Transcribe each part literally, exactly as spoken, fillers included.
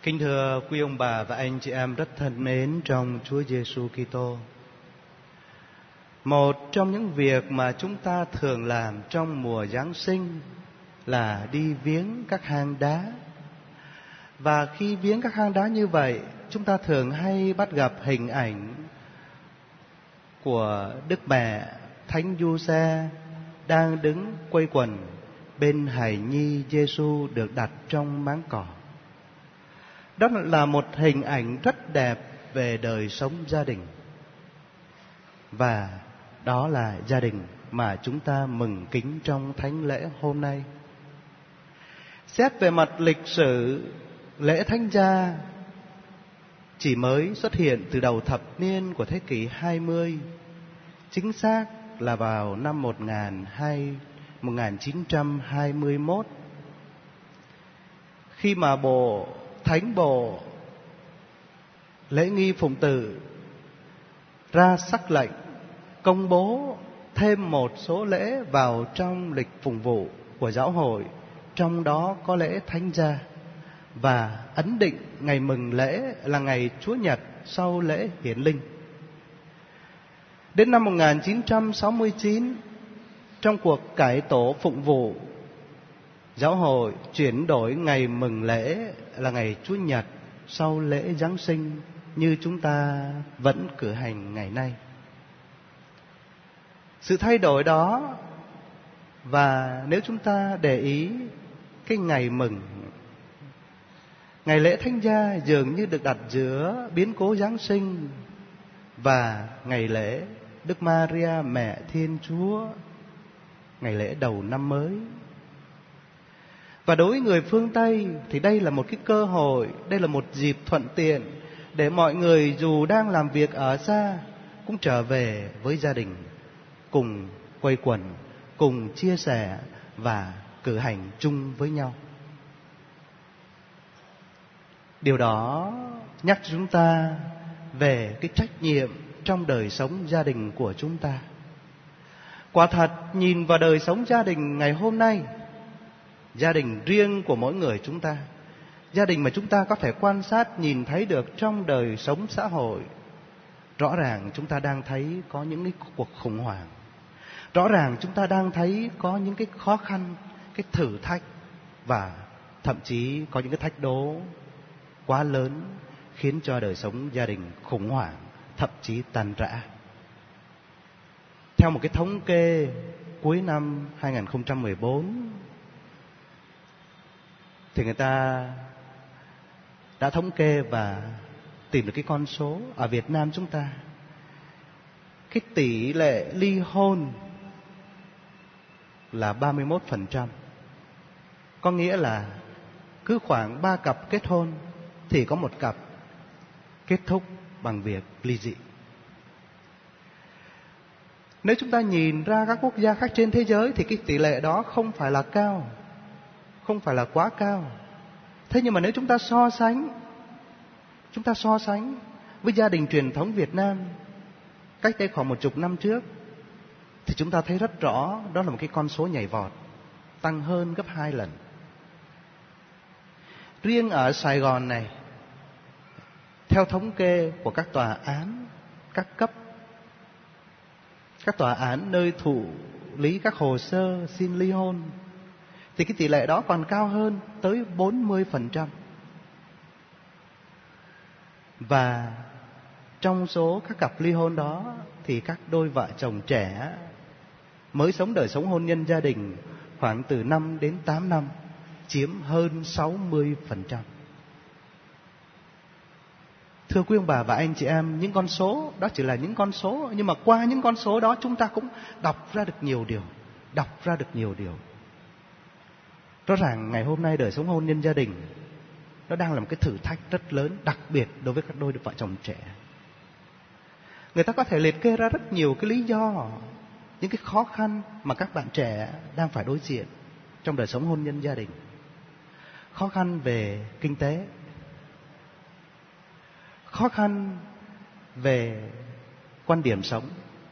Kính thưa quý ông bà và anh chị em rất thân mến trong Chúa Giêsu Kitô. Một trong những việc mà chúng ta thường làm trong mùa Giáng sinh là đi viếng các hang đá. Và khi viếng các hang đá như vậy, chúng ta thường hay bắt gặp hình ảnh của Đức Mẹ Thánh Giuse đang đứng quây quần bên hài nhi Giêsu được đặt trong máng cỏ. Đó là một hình ảnh rất đẹp về đời sống gia đình. Và đó là gia đình mà chúng ta mừng kính trong thánh lễ hôm nay. Xét về mặt lịch sử, lễ thánh gia chỉ mới xuất hiện từ đầu thập niên của thế kỷ hai mươi, chính xác là vào năm một nghìn chín trăm hai mươi mốt, khi mà bộ Thánh bộ lễ nghi phụng tử ra sắc lệnh công bố thêm một số lễ vào trong lịch phụng vụ của giáo hội, trong đó có lễ thánh gia, và ấn định ngày mừng lễ là ngày Chúa Nhật sau lễ hiển linh. Đến năm một nghìn chín trăm sáu mươi chín, trong cuộc cải tổ phụng vụ, giáo hội chuyển đổi ngày mừng lễ là ngày Chúa Nhật sau lễ Giáng sinh như chúng ta vẫn cử hành ngày nay. Sự thay đổi đó, và nếu chúng ta để ý cái ngày mừng, ngày lễ thánh gia dường như được đặt giữa biến cố Giáng sinh và ngày lễ Đức Maria Mẹ Thiên Chúa, ngày lễ đầu năm mới. Và đối với người phương Tây thì đây là một cái cơ hội, đây là một dịp thuận tiện để mọi người dù đang làm việc ở xa cũng trở về với gia đình, cùng quây quần, cùng chia sẻ và cử hành chung với nhau. Điều đó nhắc chúng ta về cái trách nhiệm trong đời sống gia đình của chúng ta. Quả thật, nhìn vào đời sống gia đình ngày hôm nay, gia đình riêng của mỗi người chúng ta, gia đình mà chúng ta có thể quan sát nhìn thấy được trong đời sống xã hội, rõ ràng chúng ta đang thấy có những cái cuộc khủng hoảng, rõ ràng chúng ta đang thấy có những cái khó khăn, cái thử thách, và thậm chí có những cái thách đố quá lớn khiến cho đời sống gia đình khủng hoảng, thậm chí tan rã. Theo một cái thống kê cuối năm hai nghìn không trăm mười bốn, thì người ta đã thống kê và tìm được cái con số ở Việt Nam chúng ta, cái tỷ lệ ly hôn là ba mươi mốt phần trăm. Có nghĩa là cứ khoảng ba cặp kết hôn thì có một cặp kết thúc bằng việc ly dị. Nếu chúng ta nhìn ra các quốc gia khác trên thế giới thì cái tỷ lệ đó không phải là cao, không phải là quá cao. Thế nhưng mà nếu chúng ta so sánh, chúng ta so sánh với gia đình truyền thống Việt Nam cách đây khoảng một chục năm trước, thì chúng ta thấy rất rõ đó là một cái con số nhảy vọt, tăng hơn gấp hai lần. Riêng ở Sài Gòn này, theo thống kê của các tòa án các cấp, các tòa án nơi thụ lý các hồ sơ xin ly hôn, thì cái tỷ lệ đó còn cao hơn tới bốn mươi phần trăm. Và trong số các cặp ly hôn đó thì các đôi vợ chồng trẻ mới sống đời sống hôn nhân gia đình khoảng từ năm đến tám năm chiếm hơn sáu mươi phần trăm. Thưa quý ông bà và anh chị em, những con số đó chỉ là những con số, nhưng mà qua những con số đó chúng ta cũng đọc ra được nhiều điều, đọc ra được nhiều điều. Rõ ràng ngày hôm nay đời sống hôn nhân gia đình nó đang là một cái thử thách rất lớn, đặc biệt đối với các đôi vợ chồng trẻ. Người ta có thể liệt kê ra rất nhiều cái lý do, những cái khó khăn mà các bạn trẻ đang phải đối diện trong đời sống hôn nhân gia đình. Khó khăn về kinh tế, khó khăn về quan điểm sống,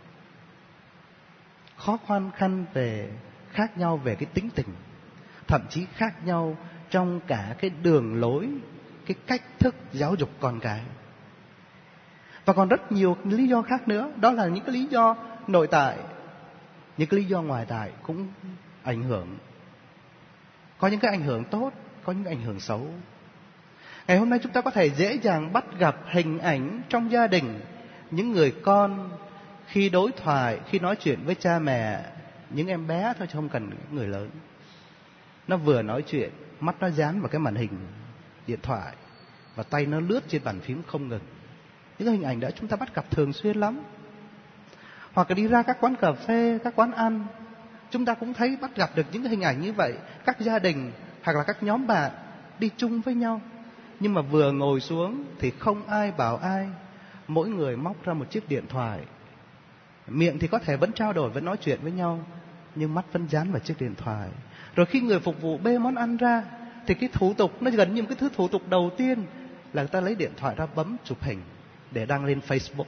khó khăn khăn về khác nhau về cái tính tình, thậm chí khác nhau trong cả cái đường lối, cái cái cách thức giáo dục con cái. Và còn rất nhiều lý do khác nữa. Đó là những cái lý do nội tại, những cái lý do ngoại tại cũng ảnh hưởng. Có những cái ảnh hưởng tốt, có những cái ảnh hưởng xấu. Ngày hôm nay chúng ta có thể dễ dàng bắt gặp hình ảnh trong gia đình, những người con khi đối thoại, khi nói chuyện với cha mẹ, những em bé thôi chứ không cần người lớn. Nó vừa nói chuyện, mắt nó dán vào cái màn hình điện thoại và tay nó lướt trên bàn phím không ngừng. Những hình ảnh đó chúng ta bắt gặp thường xuyên lắm. Hoặc là đi ra các quán cà phê, các quán ăn, chúng ta cũng thấy bắt gặp được những hình ảnh như vậy. Các gia đình hoặc là các nhóm bạn đi chung với nhau, nhưng mà vừa ngồi xuống thì không ai bảo ai. Mỗi người móc ra một chiếc điện thoại. Miệng thì có thể vẫn trao đổi, vẫn nói chuyện với nhau, nhưng mắt vẫn dán vào chiếc điện thoại. Rồi khi người phục vụ bê món ăn ra thì cái thủ tục, nó gần như một cái thứ thủ tục đầu tiên là người ta lấy điện thoại ra bấm chụp hình để đăng lên Facebook.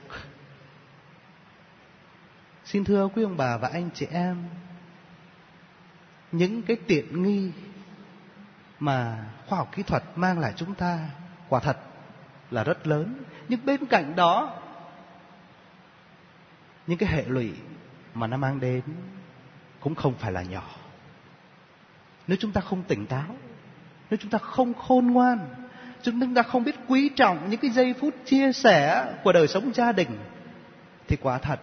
Xin thưa quý ông bà và anh chị em, những cái tiện nghi mà khoa học kỹ thuật mang lại chúng ta quả thật là rất lớn. Nhưng bên cạnh đó, những cái hệ lụy mà nó mang đến cũng không phải là nhỏ. Nếu chúng ta không tỉnh táo, nếu chúng ta không khôn ngoan, chúng ta không biết quý trọng những cái giây phút chia sẻ của đời sống gia đình, thì quả thật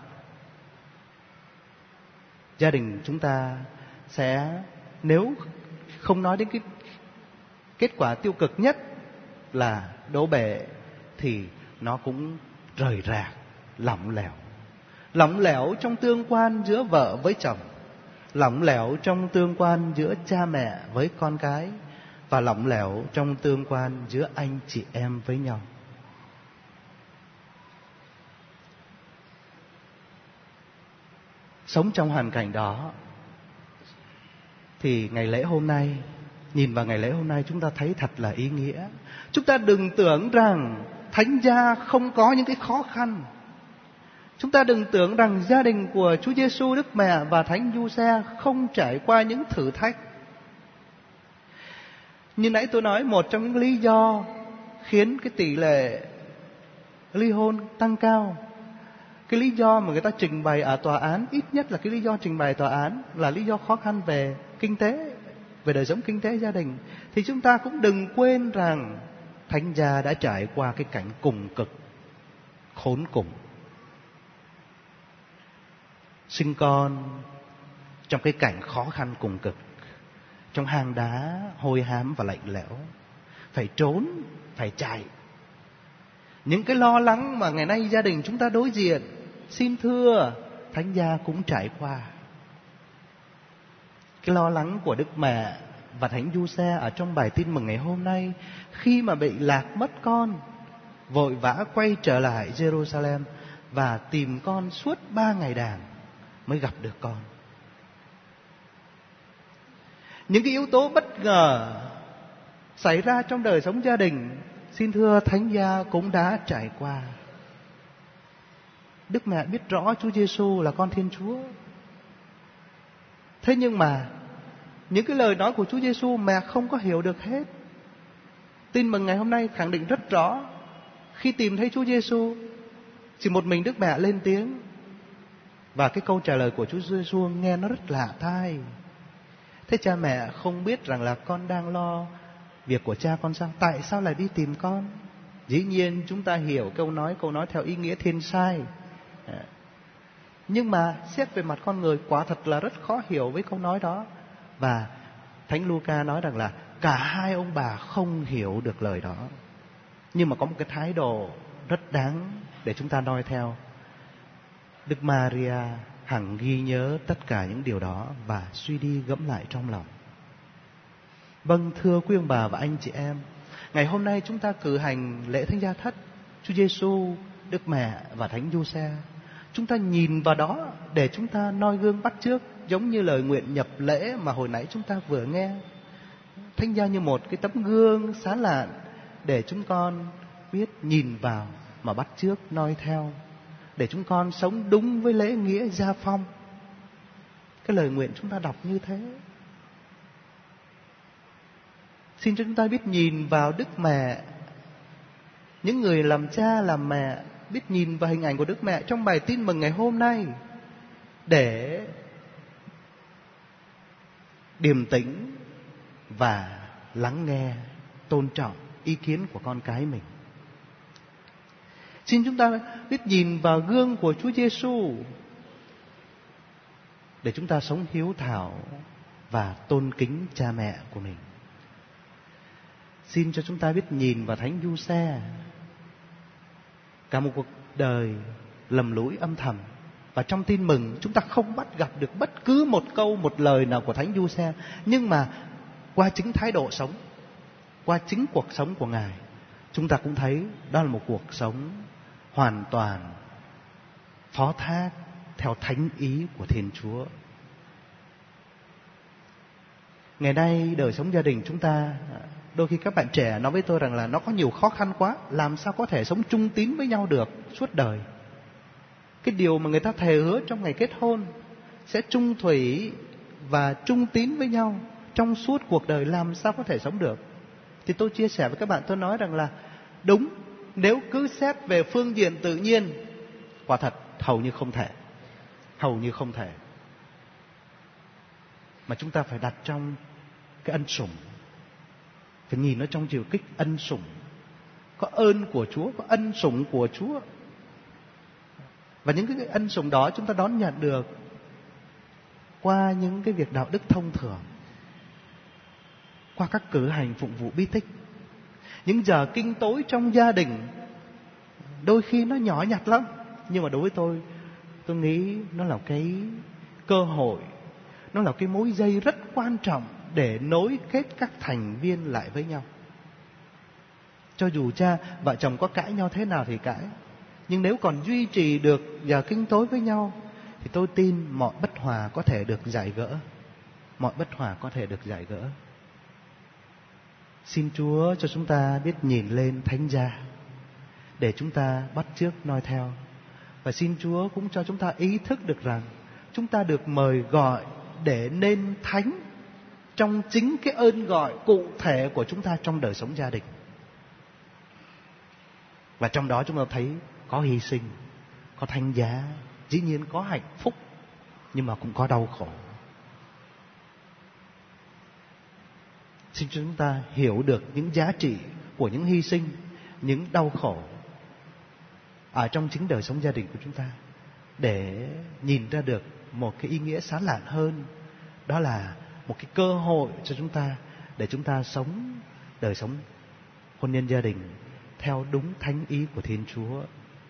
gia đình chúng ta sẽ, nếu không nói đến cái kết quả tiêu cực nhất là đổ bể, thì nó cũng rời rạc, lỏng lẻo. Lỏng lẻo trong tương quan giữa vợ với chồng, lỏng lẻo trong tương quan giữa cha mẹ với con cái, và lỏng lẻo trong tương quan giữa anh chị em với nhau. Sống trong hoàn cảnh đó thì ngày lễ hôm nay, nhìn vào ngày lễ hôm nay chúng ta thấy thật là ý nghĩa. Chúng ta đừng tưởng rằng thánh gia không có những cái khó khăn. Chúng ta đừng tưởng rằng gia đình của Chúa Giêsu, Đức Mẹ và Thánh Giuse không trải qua những thử thách. Như nãy tôi nói, một trong những lý do khiến cái tỷ lệ ly hôn tăng cao, cái lý do mà người ta trình bày ở tòa án, ít nhất là cái lý do trình bày tòa án là lý do khó khăn về kinh tế, về đời sống kinh tế gia đình. Thì chúng ta cũng đừng quên rằng thánh gia đã trải qua cái cảnh cùng cực, khốn cùng. Sinh con trong cái cảnh khó khăn cùng cực, trong hang đá hôi hám và lạnh lẽo, phải trốn, phải chạy. Những cái lo lắng mà ngày nay gia đình chúng ta đối diện, xin thưa, thánh gia cũng trải qua. Cái lo lắng của Đức Mẹ và Thánh Giuse ở trong bài tin mừng ngày hôm nay, khi mà bị lạc mất con, vội vã quay trở lại Jerusalem và tìm con suốt ba ngày đàng mới gặp được con. Những cái yếu tố bất ngờ xảy ra trong đời sống gia đình, xin thưa, thánh gia cũng đã trải qua. Đức Mẹ biết rõ Chúa Giêsu là con Thiên Chúa. Thế nhưng mà những cái lời nói của Chúa Giêsu mẹ không có hiểu được hết. Tin mừng ngày hôm nay khẳng định rất rõ, khi tìm thấy Chúa Giêsu, chỉ một mình Đức Mẹ lên tiếng, và cái câu trả lời của Chúa Giêsu nghe nó rất lạ tai. Thế cha mẹ không biết rằng là con đang lo việc của cha con sao? Tại sao lại đi tìm con? Dĩ nhiên chúng ta hiểu câu nói, câu nói theo ý nghĩa thiên sai. Nhưng mà xét về mặt con người, quả thật là rất khó hiểu với câu nói đó. Và Thánh Luca nói rằng là cả hai ông bà không hiểu được lời đó. Nhưng mà có một cái thái độ rất đáng để chúng ta noi theo. Đức Maria hằng ghi nhớ tất cả những điều đó và suy đi gẫm lại trong lòng. Vâng, thưa quý ông bà và anh chị em, ngày hôm nay chúng ta cử hành lễ Thánh Gia Thất, Chúa Giêsu, Đức Mẹ và Thánh Giuse. Chúng ta nhìn vào đó để chúng ta noi gương bắt chước, giống như lời nguyện nhập lễ mà hồi nãy chúng ta vừa nghe. Thánh Gia như một cái tấm gương sáng lạn để chúng con biết nhìn vào mà bắt chước noi theo, để chúng con sống đúng với lễ nghĩa gia phong. Cái lời nguyện chúng ta đọc như thế. Xin cho chúng ta biết nhìn vào Đức Mẹ Những người làm cha làm mẹ biết nhìn vào hình ảnh của Đức Mẹ trong bài tin mừng ngày hôm nay để điềm tĩnh và lắng nghe, tôn trọng ý kiến của con cái mình. Xin chúng ta biết nhìn vào gương của Chúa Giêsu để chúng ta sống hiếu thảo và tôn kính cha mẹ của mình. Xin cho chúng ta biết nhìn vào Thánh Giuse, cả một cuộc đời lầm lũi âm thầm. Và trong tin mừng chúng ta không bắt gặp được bất cứ một câu, một lời nào của Thánh Giuse, nhưng mà qua chính thái độ sống, qua chính cuộc sống của Ngài, chúng ta cũng thấy đó là một cuộc sống hoàn toàn phó thác theo thánh ý của Thiên Chúa. Ngày nay đời sống gia đình chúng ta, đôi khi các bạn trẻ nói với tôi rằng là nó có nhiều khó khăn quá, làm sao có thể sống chung tín với nhau được suốt đời. Cái điều mà người ta thề hứa trong ngày kết hôn sẽ chung thủy và chung tín với nhau trong suốt cuộc đời, làm sao có thể sống được. Thì tôi chia sẻ với các bạn, tôi nói rằng là đúng, nếu cứ xét về phương diện tự nhiên, quả thật hầu như không thể. Hầu như không thể. Mà chúng ta phải đặt trong cái ân sủng, phải nhìn nó trong chiều kích ân sủng. Có ơn của Chúa, có ân sủng của Chúa. Và những cái ân sủng đó chúng ta đón nhận được qua những cái việc đạo đức thông thường, qua các cử hành phụng vụ bí tích. Những giờ kinh tối trong gia đình đôi khi nó nhỏ nhặt lắm, nhưng mà đối với tôi, tôi nghĩ nó là cái cơ hội, nó là cái mối dây rất quan trọng để nối kết các thành viên lại với nhau. Cho dù cha vợ chồng có cãi nhau thế nào thì cãi, nhưng nếu còn duy trì được giờ kinh tối với nhau thì tôi tin mọi bất hòa có thể được giải gỡ. Mọi bất hòa có thể được giải gỡ. Xin Chúa cho chúng ta biết nhìn lên Thánh Gia để chúng ta bắt chước noi theo. Và xin Chúa cũng cho chúng ta ý thức được rằng chúng ta được mời gọi để nên thánh trong chính cái ơn gọi cụ thể của chúng ta trong đời sống gia đình. Và trong đó chúng ta thấy có hy sinh, có thánh giá, dĩ nhiên có hạnh phúc, nhưng mà cũng có đau khổ. Xin chúng ta hiểu được những giá trị của những hy sinh, những đau khổ ở trong chính đời sống gia đình của chúng ta, để nhìn ra được một cái ý nghĩa sáng lạn hơn. Đó là một cái cơ hội cho chúng ta để chúng ta sống đời sống hôn nhân gia đình theo đúng thánh ý của Thiên Chúa.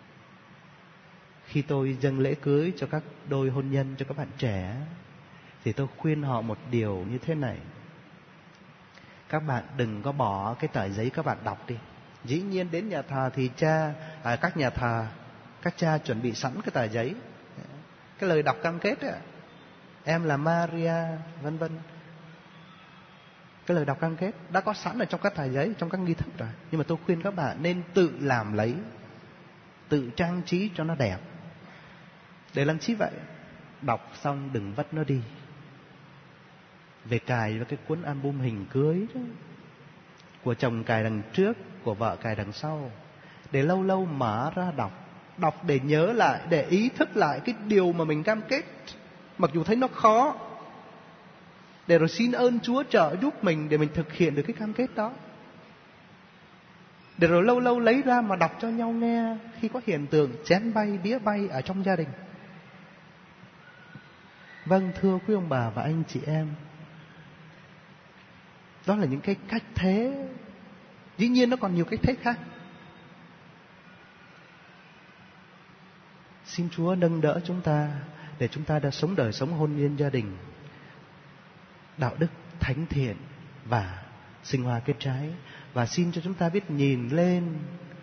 Khi tôi dâng lễ cưới cho các đôi hôn nhân, cho các bạn trẻ, thì tôi khuyên họ một điều như thế này: các bạn đừng có bỏ cái tờ giấy các bạn đọc đi. Dĩ nhiên đến nhà thờ thì cha, à, các nhà thờ, các cha chuẩn bị sẵn cái tờ giấy, cái lời đọc cam kết ấy, em là Maria, vân vân. Cái lời đọc cam kết đã có sẵn ở trong các tờ giấy, trong các nghi thức rồi. Nhưng mà tôi khuyên các bạn nên tự làm lấy, tự trang trí cho nó đẹp. Để làm chi vậy? Đọc xong đừng vất nó đi, về cài vào cái cuốn album hình cưới đó, của chồng cài đằng trước, của vợ cài đằng sau, để lâu lâu mở ra đọc. Đọc để nhớ lại, để ý thức lại cái điều mà mình cam kết, mặc dù thấy nó khó, để rồi xin ơn Chúa trợ giúp mình để mình thực hiện được cái cam kết đó. Để rồi lâu lâu lấy ra mà đọc cho nhau nghe khi có hiện tượng chén bay, đĩa bay ở trong gia đình. Vâng, thưa quý ông bà và anh chị em, đó là những cái cách thế. Dĩ nhiên nó còn nhiều cách thế khác. Xin Chúa nâng đỡ chúng ta để chúng ta đã sống đời sống hôn nhân gia đình đạo đức, thánh thiện và sinh hoa kết trái. Và xin cho chúng ta biết nhìn lên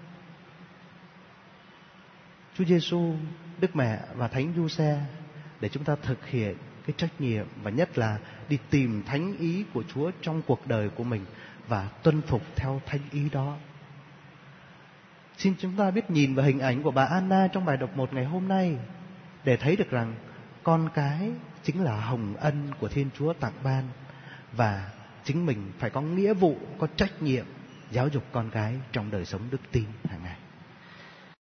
Chúa Giêsu, Đức Mẹ và Thánh Giuse để chúng ta thực hiện cái trách nhiệm, và nhất là đi tìm thánh ý của Chúa trong cuộc đời của mình và tuân phục theo thánh ý đó. Xin chúng ta biết nhìn vào hình ảnh của bà Anna trong bài đọc một ngày hôm nay để thấy được rằng con cái chính là hồng ân của Thiên Chúa tặng ban, và chính mình phải có nghĩa vụ, có trách nhiệm giáo dục con cái trong đời sống đức tin hàng ngày.